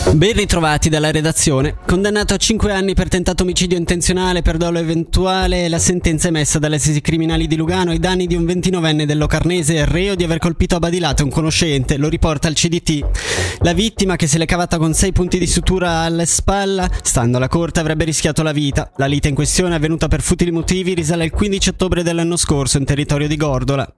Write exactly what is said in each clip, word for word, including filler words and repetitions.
Ben ritrovati dalla redazione. Condannato a cinque anni per tentato omicidio intenzionale per dolo eventuale, la sentenza emessa dalle assise criminali di Lugano ai danni di un ventinovenne del Locarnese, reo di aver colpito a badilate un conoscente, lo riporta il C D T. La vittima, che se l'è cavata con sei punti di sutura alla spalla, stando alla corte avrebbe rischiato la vita. La lite in questione, avvenuta per futili motivi, risale al quindici ottobre dell'anno scorso in territorio di Gordola.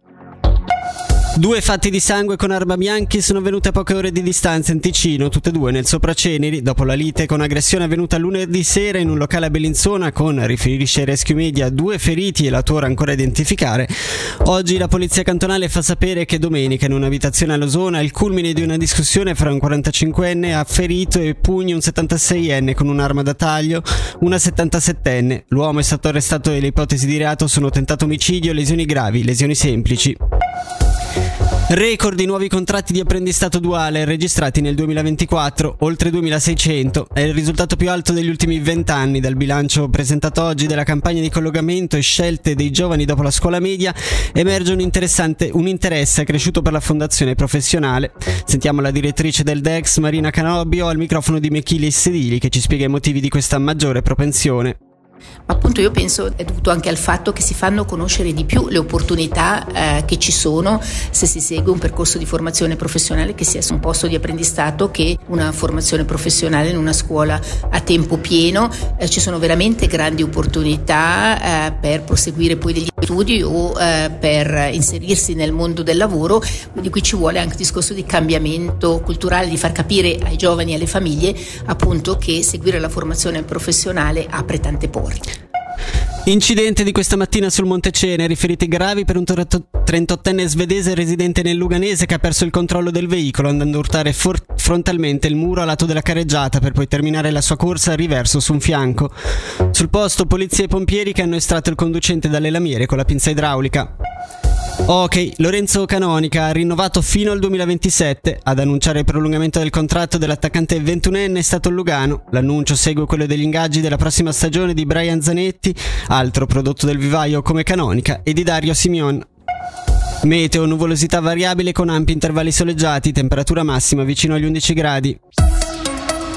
Due fatti di sangue con arma bianchi sono avvenute a poche ore di distanza in Ticino, tutte e due nel Sopraceneri, dopo la lite con aggressione avvenuta lunedì sera in un locale a Bellinzona con, riferisce Rescue Media, due feriti e l'autore ancora da identificare. Oggi la polizia cantonale fa sapere che domenica in un'abitazione a Losona, il culmine di una discussione fra un quarantacinquenne ha ferito e pugni un settantaseienne con un'arma da taglio, una settantasettenne. L'uomo è stato arrestato e le ipotesi di reato sono tentato omicidio, lesioni gravi, lesioni semplici. Record di nuovi contratti di apprendistato duale registrati nel duemilaventiquattro, oltre duemilaseicento. È il risultato più alto degli ultimi vent'anni. Dal bilancio presentato oggi della campagna di collocamento e scelte dei giovani dopo la scuola media emerge un interessante un interesse accresciuto per la fondazione professionale. Sentiamo la direttrice del D E X, Marina Canobbio, al microfono di Mechilis Sedili, che ci spiega i motivi di questa maggiore propensione. Ma appunto io penso è dovuto anche al fatto che si fanno conoscere di più le opportunità eh, che ci sono se si segue un percorso di formazione professionale, che sia un posto di apprendistato che una formazione professionale in una scuola a tempo pieno. Eh, ci sono veramente grandi opportunità eh, per proseguire poi degli studi o eh, per inserirsi nel mondo del lavoro, quindi qui ci vuole anche un discorso di cambiamento culturale, di far capire ai giovani e alle famiglie appunto che seguire la formazione professionale apre tante porte. Incidente di questa mattina sul Monte Ceneri, feriti gravi per un trentottenne svedese residente nel Luganese che ha perso il controllo del veicolo andando a urtare for- frontalmente il muro a lato della carreggiata per poi terminare la sua corsa a riverso su un fianco. Sul posto polizia e pompieri che hanno estratto il conducente dalle lamiere con la pinza idraulica. Ok, Lorenzo Canonica ha rinnovato fino al duemilaventisette. Ad annunciare il prolungamento del contratto dell'attaccante ventunenne è stato il Lugano. L'annuncio segue quello degli ingaggi della prossima stagione di Brian Zanetti, altro prodotto del vivaio come Canonica, e di Dario Simeon. Meteo, nuvolosità variabile con ampi intervalli soleggiati, temperatura massima vicino agli undici gradi.